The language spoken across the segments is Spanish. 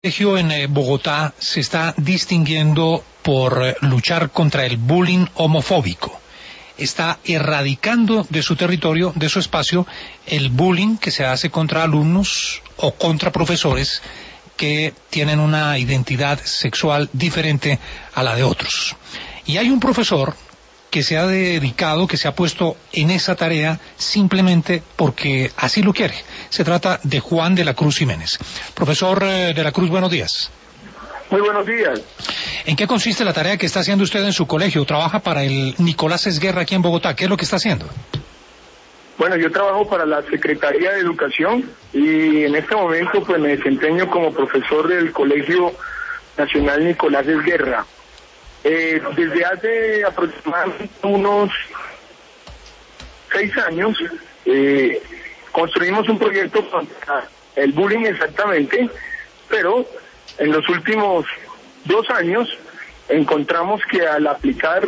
Colegio en Bogotá se está distinguiendo por luchar contra el bullying homofóbico. Está erradicando de su territorio, de su espacio, el bullying que se hace contra alumnos o contra profesores que tienen una identidad sexual diferente a la de otros. Y hay un profesor que se ha dedicado, que se ha puesto en esa tarea simplemente porque así lo quiere. Se trata de Juan de la Cruz Jiménez. Profesor de la Cruz, buenos días. Muy buenos días. ¿En qué consiste la tarea que está haciendo usted en su colegio? Trabaja para el Nicolás Esguerra aquí en Bogotá. ¿Qué es lo que está haciendo? Bueno, yo trabajo para la Secretaría de Educación y en este momento pues me desempeño como profesor del Colegio Nacional Nicolás Esguerra. Desde hace aproximadamente unos 6 años construimos un proyecto contra el bullying exactamente, pero en los últimos 2 años encontramos que al aplicar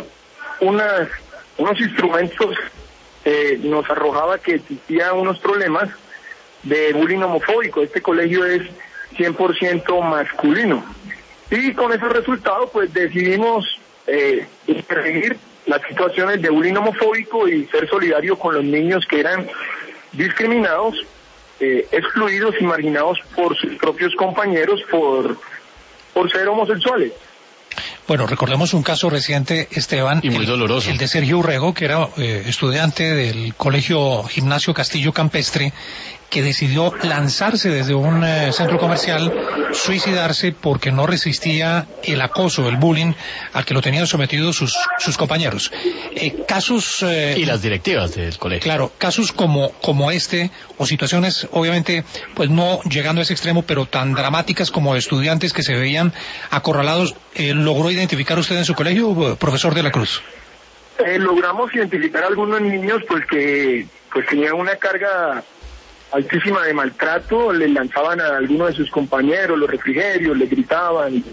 unos instrumentos nos arrojaba que existían unos problemas de bullying homofóbico. Este colegio es 100% masculino. Y con ese resultado, pues decidimos intervenir las situaciones de bullying homofóbico y ser solidario con los niños que eran discriminados, excluidos y marginados por sus propios compañeros por ser homosexuales. Bueno, recordemos un caso reciente, Esteban, y muy doloroso. El de Sergio Urrego, que era estudiante del Colegio Gimnasio Castillo Campestre, que decidió lanzarse desde un centro comercial, suicidarse porque no resistía el acoso, el bullying al que lo tenían sometido sus compañeros. Casos... y las directivas del colegio. Claro, casos como este, o situaciones, obviamente, pues no llegando a ese extremo, pero tan dramáticas como estudiantes que se veían acorralados, ¿logró identificar usted en su colegio, profesor de la Cruz? Logramos identificar a algunos niños que tenían una carga altísima de maltrato, le lanzaban a algunos de sus compañeros los refrigerios, les gritaban,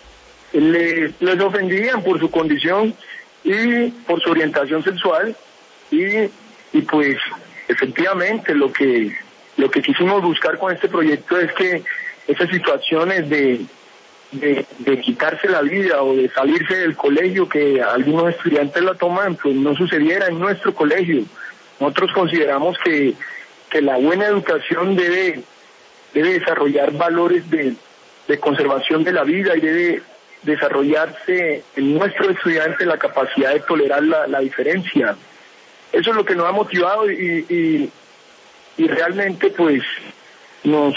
les ofendían por su condición y por su orientación sexual y pues efectivamente lo que quisimos buscar con este proyecto es que esas situaciones de quitarse la vida o de salirse del colegio que algunos estudiantes la toman, pues no sucediera en nuestro colegio. Nosotros consideramos que la buena educación debe desarrollar valores de conservación de la vida y debe desarrollarse en nuestro estudiante la capacidad de tolerar la diferencia. Eso es lo que nos ha motivado y realmente pues nos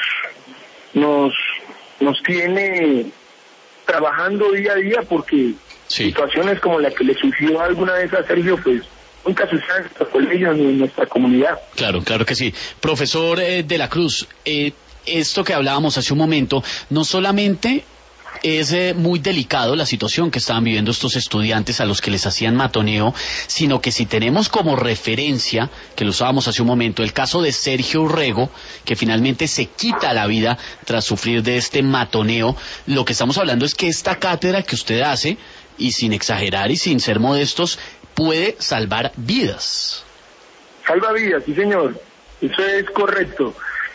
tiene trabajando día a día porque situaciones como la que le surgió alguna vez a Sergio pues nunca se usa en nuestro colegio ni en nuestra comunidad. Claro que sí. Profesor de la Cruz, esto que hablábamos hace un momento, no solamente es muy delicado la situación que estaban viviendo estos estudiantes a los que les hacían matoneo, sino que si tenemos como referencia, que lo usábamos hace un momento, el caso de Sergio Urrego, que finalmente se quita la vida tras sufrir de este matoneo, lo que estamos hablando es que esta cátedra que usted hace, y sin exagerar y sin ser modestos, puede salvar vidas. Salva vidas, sí señor, eso es correcto.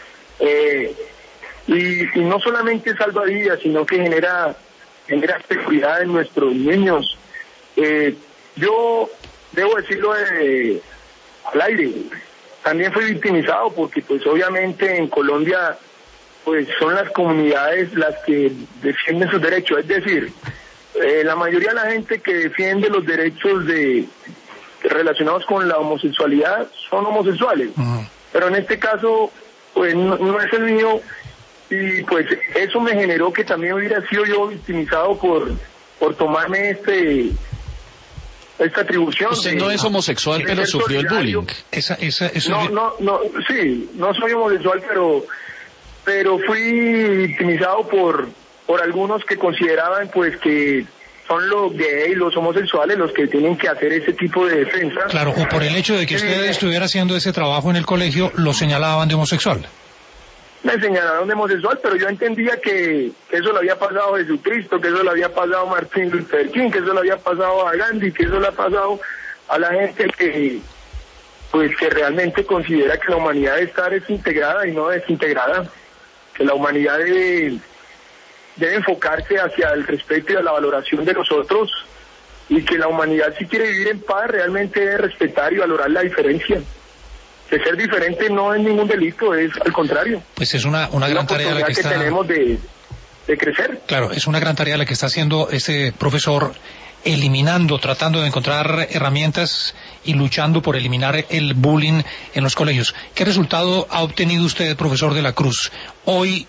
Y no solamente salva vidas, sino que genera seguridad en nuestros niños. Yo debo decirlo al aire, también fui victimizado porque pues obviamente en Colombia pues son las comunidades las que defienden sus derechos, es decir, la mayoría de la gente que defiende los derechos relacionados con la homosexualidad son homosexuales, pero en este caso pues no es el mío y pues eso me generó que también hubiera sido yo victimizado por tomarme esta atribución. Usted no es homosexual, pero sufrió el bullying. No soy homosexual, pero fui victimizado por algunos que consideraban pues que son los gays, los homosexuales, los que tienen que hacer ese tipo de defensa. Claro, o por el hecho de que usted estuviera haciendo ese trabajo en el colegio, lo señalaban de homosexual. Me señalaron de homosexual, pero yo entendía que eso le había pasado a Jesucristo, que eso le había pasado a Martin Luther King, que eso le había pasado a Gandhi, que eso le ha pasado a la gente que realmente considera que la humanidad debe estar integrada y no desintegrada, que la humanidad debe enfocarse hacia el respeto y a la valoración de los otros, y que la humanidad, si quiere vivir en paz, realmente debe respetar y valorar la diferencia. De ser diferente no es ningún delito, es al contrario. Pues es una gran tarea la que está... tenemos de crecer. Claro, es una gran tarea la que está haciendo este profesor, tratando de encontrar herramientas y luchando por eliminar el bullying en los colegios. ¿Qué resultado ha obtenido usted, profesor de la Cruz? Hoy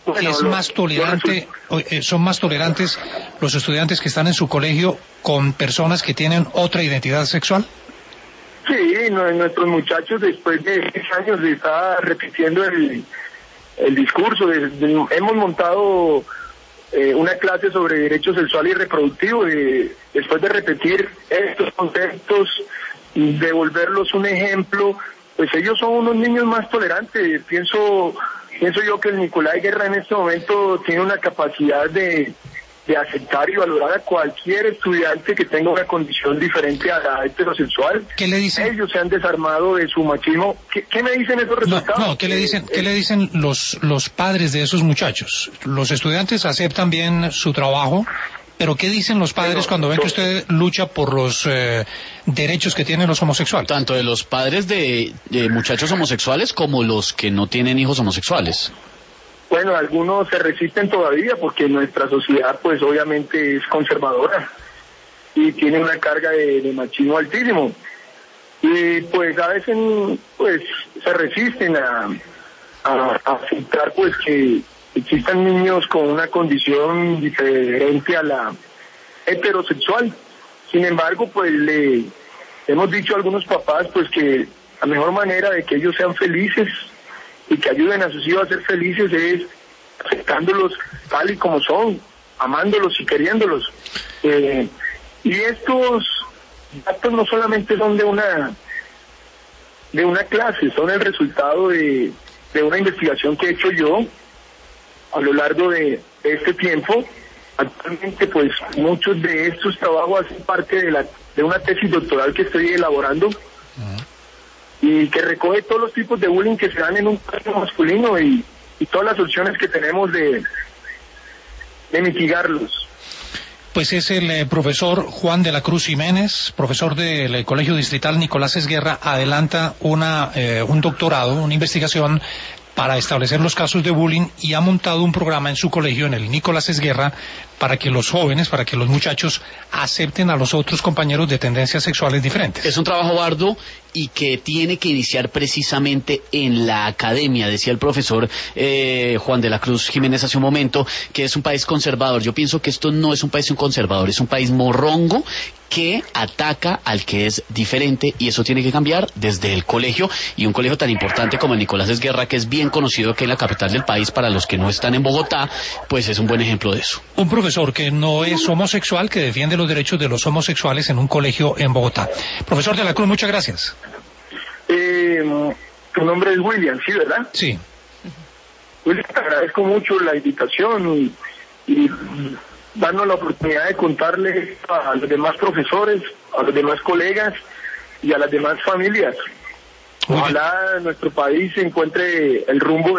son más tolerantes los estudiantes que están en su colegio con personas que tienen otra identidad sexual. Sí, nuestros muchachos después de 10 años de estar repitiendo el discurso, hemos montado una clase sobre derecho sexual y reproductivo, después de repetir estos conceptos, de volverlos un ejemplo, pues ellos son unos niños más tolerantes. Pienso yo que el Nicolás Guerra en este momento tiene una capacidad de aceptar y valorar a cualquier estudiante que tenga una condición diferente a la heterosexual. ¿Qué le dicen? Ellos se han desarmado de su machismo. ¿Qué me dicen esos resultados? ¿Qué le dicen los padres de esos muchachos? Los estudiantes aceptan bien su trabajo, pero ¿qué dicen los padres cuando ven que usted lucha por los derechos que tienen los homosexuales? Tanto de los padres de muchachos homosexuales como los que no tienen hijos homosexuales. Bueno, algunos se resisten todavía porque nuestra sociedad pues obviamente es conservadora y tiene una carga de machismo altísimo. Y pues a veces pues se resisten a aceptar pues que existan niños con una condición diferente a la heterosexual. Sin embargo, pues le hemos dicho a algunos papás pues que la mejor manera de que ellos sean felices y que ayuden a sus hijos a ser felices es aceptándolos tal y como son, amándolos y queriéndolos. Y estos datos no solamente son de una clase, son el resultado de una investigación que he hecho yo a lo largo de este tiempo. Actualmente pues muchos de estos trabajos hacen parte de una tesis doctoral que estoy elaborando y que recoge todos los tipos de bullying que se dan en un cuerpo masculino y todas las soluciones que tenemos de mitigarlos. Pues es el profesor Juan de la Cruz Jiménez, profesor del Colegio Distrital Nicolás Esguerra, adelanta un doctorado, una investigación para establecer los casos de bullying y ha montado un programa en su colegio, en el Nicolás Esguerra, para que los jóvenes, para que los muchachos acepten a los otros compañeros de tendencias sexuales diferentes. Es un trabajo arduo y que tiene que iniciar precisamente en la academia. Decía el profesor Juan de la Cruz Jiménez hace un momento que es un país conservador. Yo pienso que esto no es un país conservador, es un país morrongo que ataca al que es diferente, y eso tiene que cambiar desde el colegio, y un colegio tan importante como el Nicolás Esguerra, que es bien conocido que en la capital del país, para los que no están en Bogotá, pues es un buen ejemplo de eso. Un profesor que no es homosexual, que defiende los derechos de los homosexuales en un colegio en Bogotá. Profesor de la Cruz, muchas gracias. Tu nombre es William, ¿sí, verdad? Sí. William, te agradezco mucho la invitación y darnos la oportunidad de contarle a los demás profesores, a los demás colegas y a las demás familias. Ojalá nuestro país encuentre el rumbo